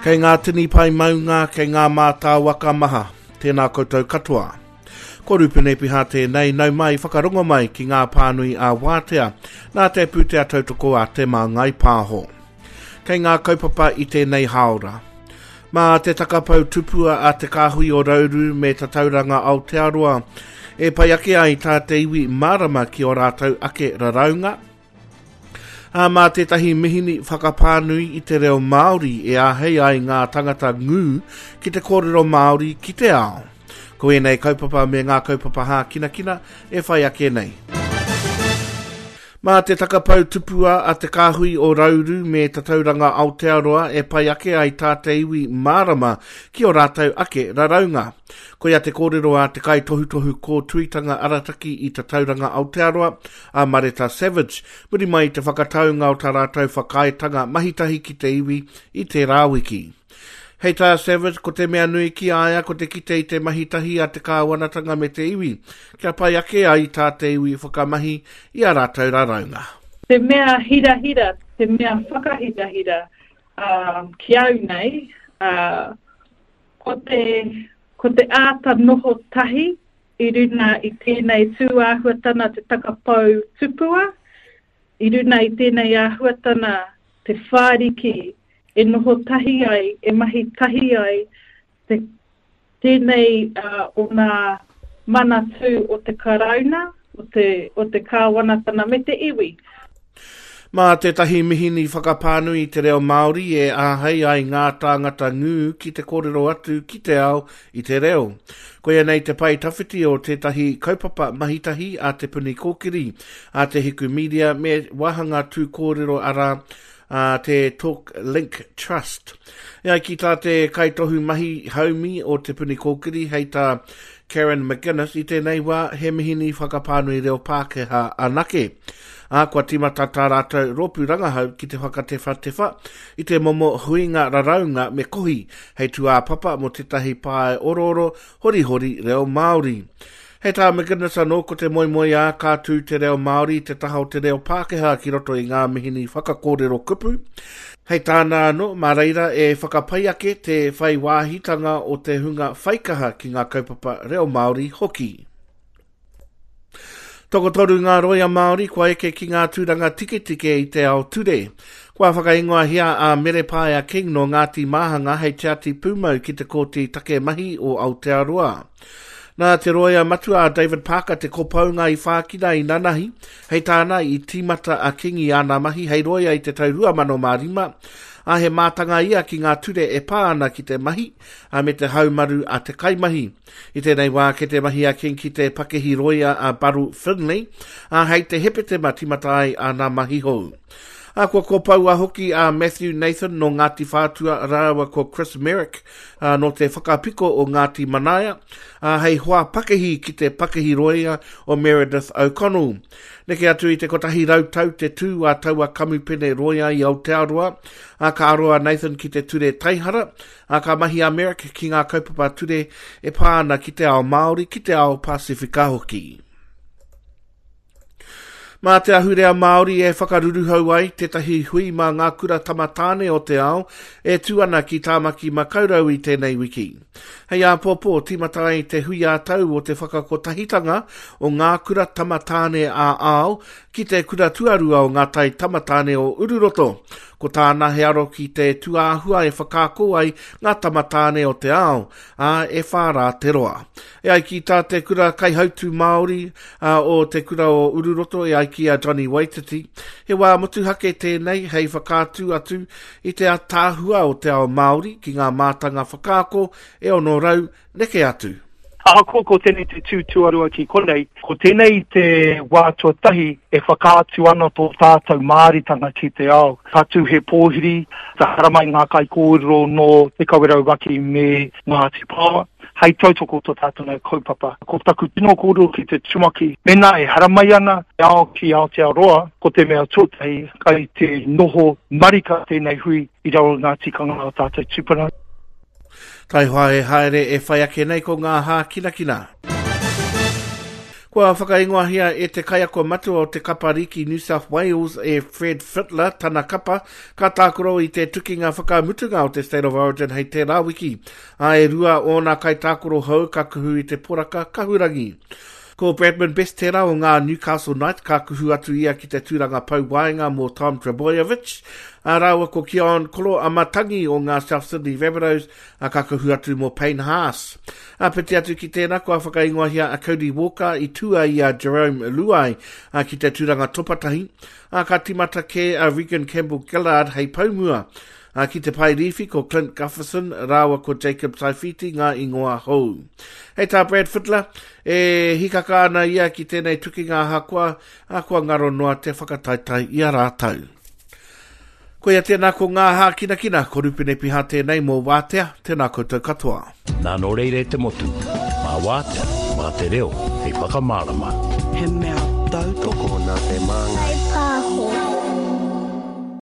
Kei ngā tini pai maunga, kei ngā mātā waka maha, tēnā koutou katoa. Ko rupene piha tēnei, nau mai, whakarongo mai ki ngā pānui a wātea, nā te pūtea tautoko a te māngai pāho. Kei ngā kaupapa i tēnei haora. Mā te takapau tupua a te kāhui o Rauru me ta tauranga Aotearoa, e pai ake ai tā te iwi marama ki o rātou ake raraunga. Mā tētahi mihini whakapānui i te reo Māori e ahei ai ngā tangata ngū ki te kōrero Māori ki te ao. Ko e nei kaupapa me ngā kaupapa hā kina kina e whai ake nei. Mā te takapau tupua a te kāhui o Rauru me ta tauranga Aotearoa e pai ake ai tā te iwi marama ki o rātou ake raraunga. Ko ia te kōrero a te kai tohu ko tuitanga arataki i ta tauranga Aotearoa a Mareta Savage, muri mai te whakataunga o ta rātou whakaetanga mahitahi ki te iwi i te rāwiki. Hei tā Savage, ko te mea nui ki aia, ko te kite i te mahitahi a te kāwanatanga me te iwi. Kia pai ake ai tā te iwi whakamahi i a rātou raraunga. Te mea hira, te mea whakahira, ki au nei, ko te āta noho tahi, i runa i tēnei tūāhuatana te takapau tupua, i runa i tēnei āhuatana te whāriki, e noho tahi ai, e mahi tahi ai, tēnei o ngā mana tū o te karauna, o te kāwanatana me te iwi. Mā tētahi mihini whakapānui i te reo Māori e ahei ai ngā tāngata ngū ki te kōrero atu ki te ao i te reo. Koia nei te pai tawhiti o tētahi kaupapa mahitahi a te puni kōkiri a te hiku media me wahanga tū kōrero ara te Talk Link Trust. Ia ki tā te kaitohu mahi haumi o te puni kōkiri hei tā Karen McGuinness i tēnei wā he mihini whakapānui reo Pākehā anake. Kua timata tā rātou ropu rangahau ki te whakatewha i te momo huinga raraunga me kohi hei tuā papa mo tētahi pae ororo hori reo Māori. Hei tā McGuinness anō ko te moimoi a kātū te reo Māori te taha o te reo Pākehā ki roto i ngā mihini whakakōrero kupu. Hei tāna anō, mā reira e whakapai ake te whai wāhitanga o te hunga whaikaha ki ngā kaupapa reo Māori hoki. Toko toru ngā roia Māori kua eke ki ngā tūranga tike i te ao ture. Kua whakaingoa hia a Merepāia King no Ngāti Māhanga hei te ati pūmau ki te kōti take mahi o Aotearoa. Nā te roia matua a David Parker te kopaunga i whākina i nanahi, hei tāna i tīmata a King i ana mahi hei roia i te taurua mano mārima, a he mātanga ia ki ngā ture e pāna ki te mahi, a me te haumaru a te kaimahi. I tēnei wā ke te mahi a King ki te pakehi roia a Baru Finley, a hei te hepete matimata ai a nā mahi hou. A kua kopau a hoki a Matthew Nathan no Ngāti Whātua rāua ko Chris Merrick no te whakapiko o Ngāti Manaia, hei hoa pakehi ki te pakehi roia o Meredith O'Connell. Neke atu i te kotahi rautau te tū a taua kamupene roia i Aotearoa, ka aroa Nathan ki te ture taihara, ka mahi a Merrick ki ngā kaupapa ture e pāna ki te ao Māori ki te ao Pasifika hoki. Mā te ahurea Māori e whakaruru hau ai tētahi hui mā ngā kura tamatāne o te ao e tuana ki tāmaki makaurau i tēnei wiki. Hei a pōpō timatai te hui a tau o te whakakotahitanga o ngā kura tamatāne a ao ki te kura tuarua o ngā tai tamatāne o Ururoto. Ko tāna he aro ki te tuāhua e whakako ai ngā tamatāne o te ao, e whārā te roa. E ai ki tā te kura kaihautu Māori o te kura o Ururoto, e ai ki a Johnny Waititi. He wā motuhake tēnei hei whakātu atu i te atāhua o te ao Māori ki ngā mātanga whakako e ono rau neke atu. Ko tēnei te tūtuarua ki konei, ko tēnei te wātua tahi e whakātu ana tō tātou māritanga ki te ao. Tātou he pōhiri, ta haramai ngā kai kōrero no te kawerau waki me Ngāti Pāwa. Hei tautoko tō tātou nei kaupapa. Ko taku tino kōrero ki te tumaki. Mena e haramai ana e ao ki Aotearoa, ko te mea tōtai kai te noho marika tēnei hui i rau ngā tikanga o tātou tupuna. Tai hoa e haere e whai ake nei ko ngā hā kina. Kua whakaingoahia e te kaiako matu o te kapariki New South Wales e Fred Fittler tana kapa ka tākuro I te tukinga whakamutunga o te State of Origin hei te rāwiki. A e rua o nā kai tākuro hau ka kuhu I te poraka kahurangi. Ko Bradman Best tērā o ngā Newcastle Knights ka kuhu atu ia ki te tūranga pauwaenga mō Tom Trebojevic. A rāua ko Keon Kolo Amatangi o ngā South Sydney Rabbitohs a ka kuhu atu mō Payne Haas. A pete atu ki tēnā kua whakaingoahia a Cody Walker I tua I a Jerome Luai a ki te tūranga topatahi. A ka timata ke a Regan Campbell Gillard hei paumua. A ki te pai rifi ko Clint Gufferson, rāua ko Jacob Saifiti ngā ingoa hou. Hei tā Brad Fittler, e hikaka ana ia ki tēnei tuki ngā hakua, a kua ngaro noa te whakataitai I a rātau. Ko ia tēnā ko ngā hā kina, ko rupine piha tēnei mō wātea, tēnā koutou katoa. Nā no reire te motu, mā wātea, mā te reo, hei whakamārama. He mea tau toko nā te māngai.